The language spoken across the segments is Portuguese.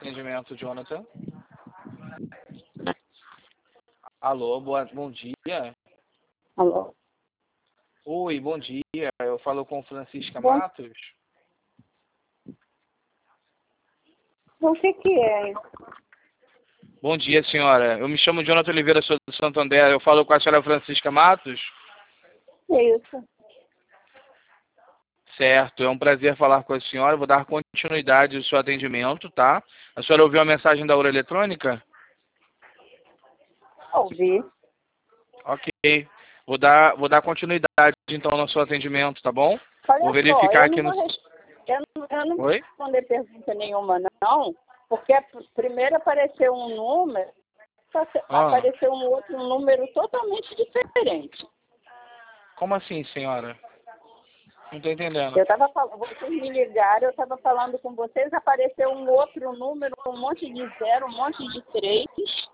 atendimento, Jonathan. Alô, bom dia. Alô? Oi, bom dia. Eu falo com Francisca Bom, Matos. o que é? Bom dia, senhora. Eu me chamo Jonathan Oliveira, sou do Santander. Eu falo com a senhora Francisca Matos. Isso. Certo, é um prazer falar com a senhora. Eu vou dar continuidade ao seu atendimento, tá? A senhora ouviu a mensagem da Ouro Eletrônica? Ouvi. Ok. Vou dar continuidade, então, no seu atendimento, tá bom? Olha Vou só, verificar aqui no... eu não vou Oi? responder pergunta nenhuma, não, porque primeiro apareceu um número, apareceu um outro número totalmente diferente. Como assim, senhora? Não tô entendendo. Eu estava falando, vocês me ligaram, eu estava falando com vocês, apareceu um outro número, um monte de 0, um monte de 3.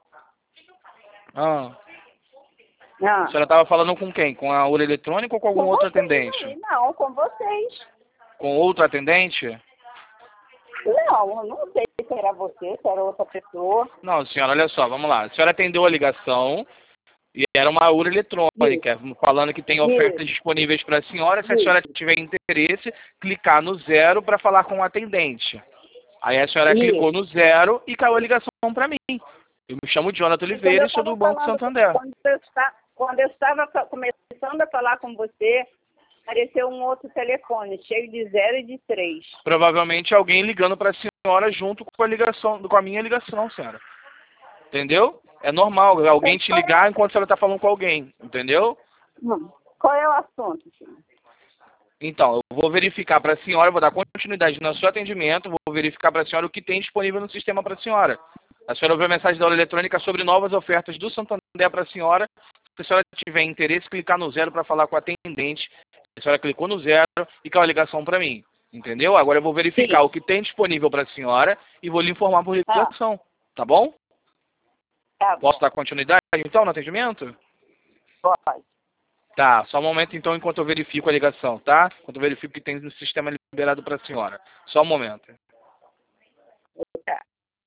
A senhora estava falando com quem? Com a Ouro Eletrônica ou com algum Com outro vocês atendente? aí, não, com vocês. Com outro atendente? Não, eu não sei se era você, se era outra pessoa. Não, senhora, olha só, vamos lá. A senhora atendeu a ligação e era uma Ouro Eletrônica, falando que tem ofertas disponíveis para a senhora. Se a senhora tiver interesse, clicar no 0 para falar com o atendente. Aí a senhora clicou no 0 e caiu a ligação para mim. Eu me chamo Jonathan Oliveira e sou do Banco Santander. Quando eu estava começando a falar com você, apareceu um outro telefone, cheio de 0 e de 3. Provavelmente alguém ligando para a senhora junto com a ligação, com a minha ligação, senhora. Entendeu? É normal alguém te ligar enquanto você está falando com alguém, entendeu? Qual é o assunto, senhor? Então, eu vou verificar para a senhora, vou dar continuidade no seu atendimento, vou verificar para a senhora o que tem disponível no sistema para a senhora. A senhora ouviu a mensagem da Ouro Eletrônica sobre novas ofertas do Santander para a senhora. Se a senhora tiver interesse, clicar no 0 para falar com o atendente. A senhora clicou no 0 e caiu a ligação para mim. Entendeu? Agora eu vou verificar o que tem disponível para a senhora e vou lhe informar por ligação. Tá bom? Tá bom. Posso dar continuidade, então, no atendimento? Pode. Tá, só um momento, então, enquanto eu verifico a ligação, tá? Enquanto eu verifico o que tem no sistema liberado para a senhora. Só um momento. Tá.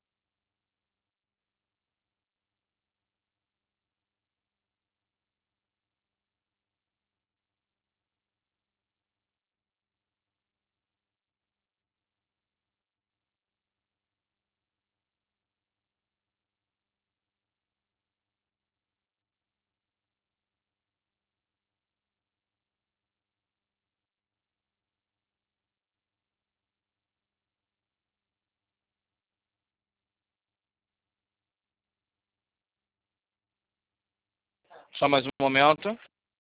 Só mais um momento.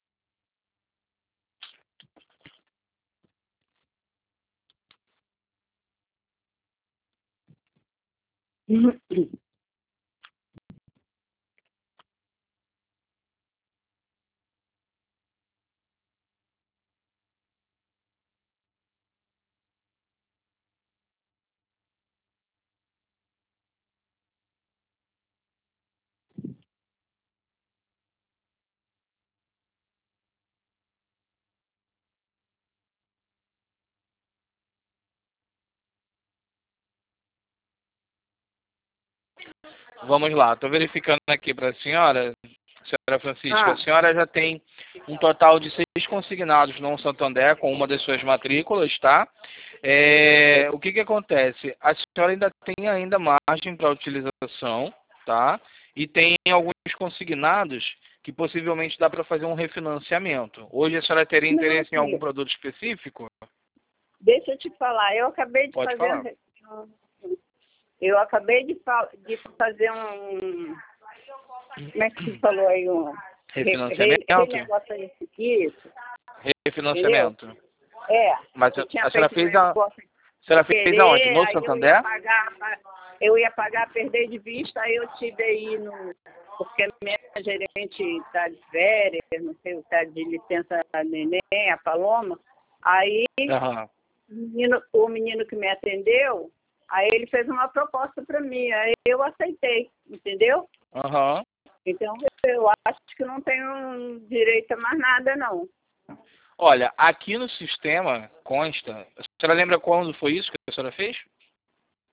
Vamos lá, estou verificando aqui para a senhora Francisca. A senhora já tem um total de 6 consignados no Santander com uma das suas matrículas, tá? O que acontece? A senhora ainda tem margem para utilização, tá? E tem alguns consignados que possivelmente dá para fazer um refinanciamento. Hoje a senhora teria interesse em algum produto específico? Deixa eu te falar, eu acabei de Pode fazer falar. Eu acabei de fazer um... Como é que você falou aí? Refinanciamento? Negócio isso. Refinanciamento. Entendeu? Mas Eu tinha a senhora feito fez a... A senhora fez aonde? No Santander? Eu ia pagar, perder de vista, aí eu tive aí no... Porque a minha gerente está de férias, não sei, está de licença neném, a Paloma. Aí o menino que me atendeu, aí ele fez uma proposta para mim, aí eu aceitei, entendeu? Então eu acho que não tenho direito a mais nada, não. Olha, aqui no sistema consta... A senhora lembra quando foi isso que a senhora fez?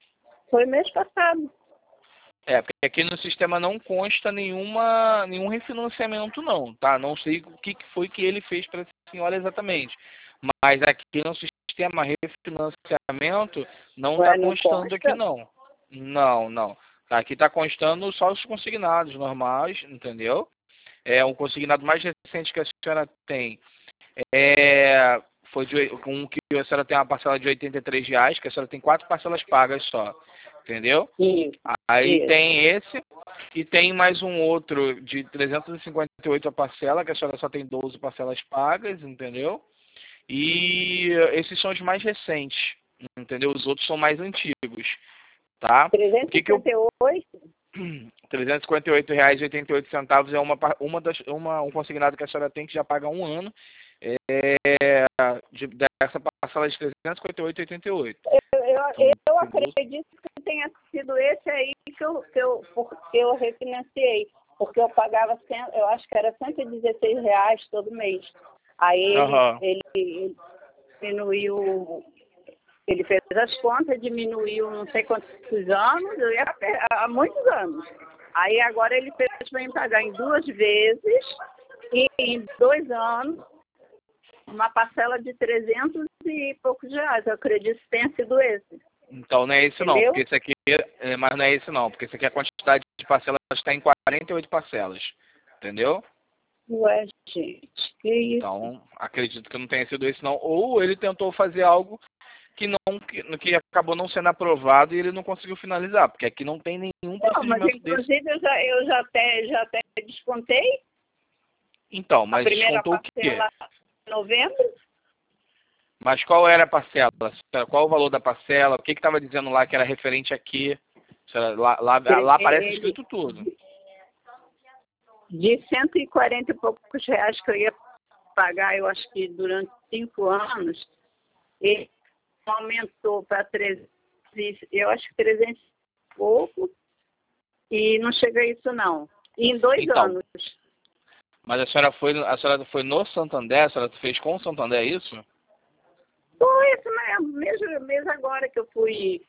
Foi mês passado. Porque aqui no sistema não consta nenhum refinanciamento não, tá? Não sei o que foi que ele fez para a senhora exatamente. Mas aqui no sistema refinanciamento não está Ué, não constando aqui consta? não. Não, não. Aqui está constando só os consignados normais, entendeu? Um consignado mais recente que a senhora tem foi com que a senhora tem uma parcela de R$ 83, que a senhora tem 4 parcelas pagas só, entendeu? Isso, Aí isso. tem esse e tem mais um outro de 358 a parcela, que a senhora só tem 12 parcelas pagas, entendeu? E esses são os mais recentes, entendeu? Os outros são mais antigos, tá? O que que eu 358? R$ 358,88 é um consignado que a senhora tem que já paga 1 ano dessa parcela de 358,88. Eu acredito que tenha sido esse aí porque eu refinanciei. Porque eu pagava, eu acho que era R$ 116 todo mês. Aí ele diminuiu, ele fez as contas, diminuiu não sei quantos anos, eu ia há muitos anos. Aí agora ele fez para mim pagar em 2 vezes e em 2 anos uma parcela de 300 e poucos reais. Eu acredito que tenha sido esse. Então não é esse não, porque esse aqui, mas não é esse não, porque esse aqui a quantidade de parcelas está em 48 parcelas, entendeu? Ué, gente, que isso? Então, acredito que não tenha sido esse não, ou ele tentou fazer algo que acabou não sendo aprovado e ele não conseguiu finalizar, porque aqui não tem nenhum procedimento mas inclusive desse. eu já até descontei. Então, mas a primeira descontou o quê? parcela em novembro. Mas qual era a parcela? Qual o valor da parcela? O que estava dizendo lá que era referente aqui? Lá aparece escrito tudo. De 140 e poucos reais que eu ia pagar, eu acho que durante 5 anos, ele aumentou para 300, eu acho que 300 e pouco, e não chega a isso não. E em 2 anos. Mas a senhora foi no Santander? A senhora fez com o Santander, é isso? Foi isso mesmo, mesmo agora que eu fui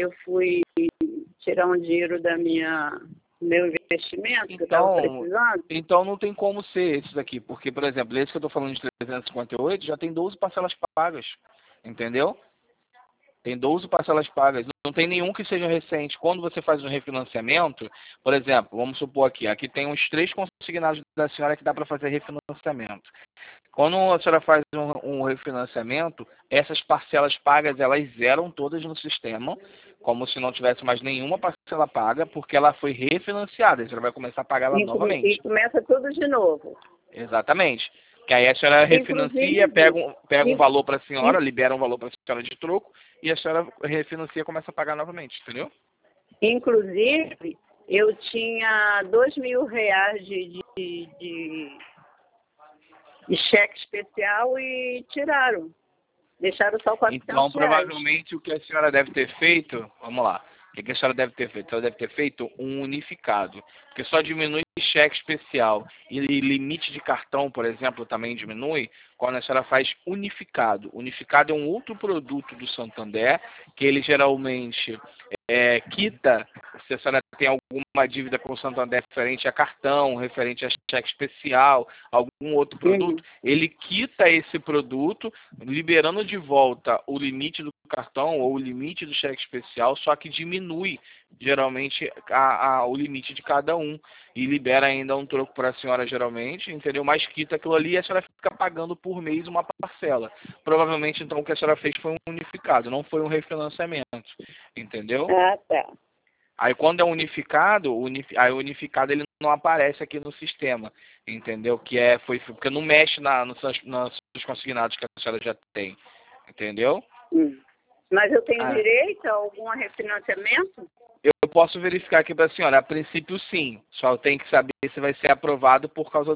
tirar um dinheiro da meu investimento, que eu estava precisando. Então não tem como ser esses aqui, porque, por exemplo, esse que eu estou falando de 358 já tem 12 parcelas pagas, entendeu? Tem 12 parcelas pagas, não tem nenhum que seja recente. Quando você faz um refinanciamento, por exemplo, vamos supor aqui tem uns 3 consignados da senhora que dá para fazer refinanciamento. Quando a senhora faz um refinanciamento, essas parcelas pagas, elas zeram todas no sistema, como se não tivesse mais nenhuma parcela paga, porque ela foi refinanciada, a senhora vai começar a pagar ela novamente. E começa tudo de novo. Exatamente. Que aí a senhora refinancia, pega um valor para a senhora, libera um valor para a senhora de troco, e a senhora refinancia e começa a pagar novamente, entendeu? Inclusive, eu tinha R$ 2.000 de cheque especial e tiraram. Deixaram só R$ 400. Então, provavelmente, o que a senhora deve ter feito, vamos lá, o que a senhora deve ter feito? A senhora deve ter feito um unificado, porque só diminui cheque especial e limite de cartão, por exemplo, também diminui quando a senhora faz unificado. Unificado é um outro produto do Santander, que ele geralmente quita, se a senhora tem alguma dívida com o Santander referente a cartão, referente a cheque especial, algum outro produto, ele quita esse produto, liberando de volta o limite do cartão ou o limite do cheque especial, só que diminui geralmente o limite de cada um e libera ainda um troco para a senhora geralmente, entendeu? Mas quita aquilo ali e a senhora fica pagando por mês uma parcela. Provavelmente então o que a senhora fez foi um unificado, não foi um refinanciamento, entendeu? Ah, tá. Aí quando é unificado, o unificado ele não aparece aqui no sistema, entendeu? Porque não mexe nos consignados que a senhora já tem, entendeu? Mas eu tenho direito a algum refinanciamento? Eu posso verificar aqui para a senhora. A princípio, sim. Só tem que saber se vai ser aprovado por causa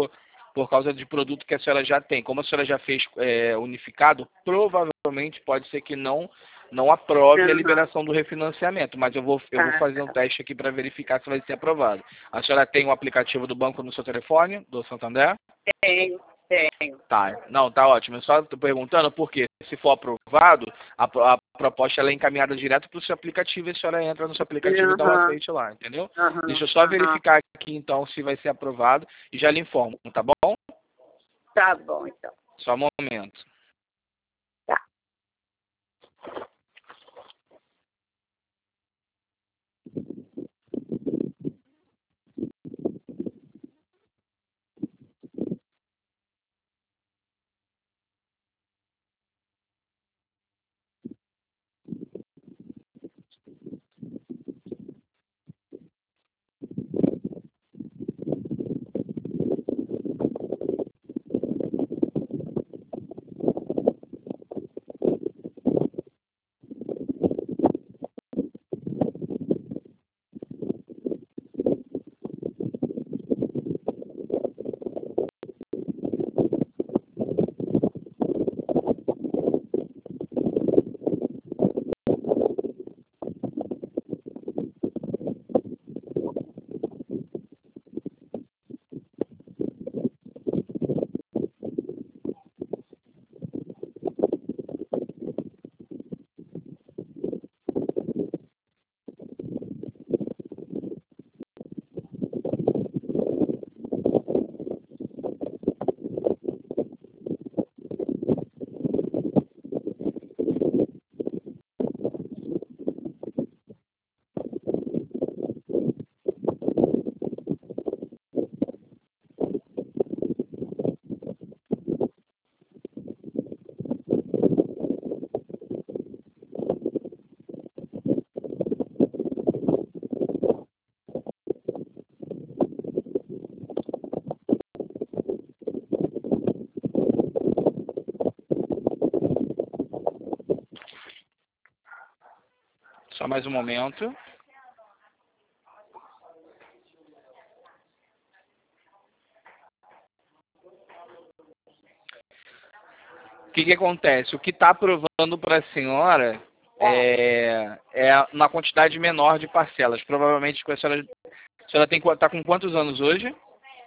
de produto que a senhora já tem. Como a senhora já fez unificado, provavelmente pode ser que não aprove a liberação do refinanciamento. Mas eu vou fazer um teste aqui para verificar se vai ser aprovado. A senhora tem o aplicativo do banco no seu telefone, do Santander? Tenho. Tá. Não, tá ótimo. Eu só estou perguntando porque se for aprovado, a proposta ela é encaminhada direto para o seu aplicativo e a senhora entra no seu aplicativo e dá o aceite lá, entendeu? Deixa eu só verificar aqui então se vai ser aprovado e já lhe informo, tá bom? Tá bom, então. Só um momento. Tá. Só mais um momento. O que acontece? O que está aprovando para a senhora é na quantidade menor de parcelas. Provavelmente a senhora está com quantos anos hoje?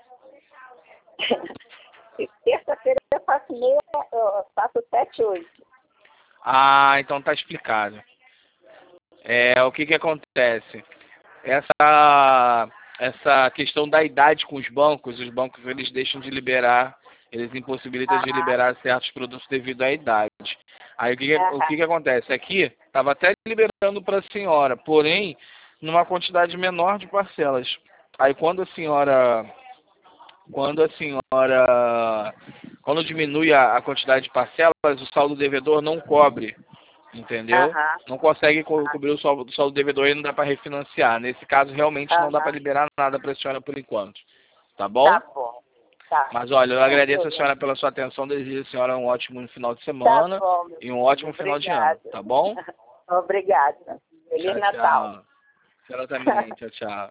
Terça-feira eu faço 7 hoje. Ah, então está explicado. O que acontece? Essa questão da idade com os bancos eles deixam de liberar, eles impossibilitam de liberar certos produtos devido à idade. Aí o que acontece? Aqui estava até liberando para a senhora, porém numa quantidade menor de parcelas. Aí quando diminui a quantidade de parcelas, o saldo devedor não cobre. Entendeu? Não consegue cobrir o saldo devedor e não dá para refinanciar. Nesse caso, realmente não dá para liberar nada para a senhora por enquanto. Tá bom? Tá bom. Tá. Mas olha, eu agradeço a senhora pela sua atenção. Desejo a senhora um ótimo final de semana e um ótimo final de ano. Tá bom? Obrigada. Feliz Natal. Tchau. A senhora também. Tchau, tchau.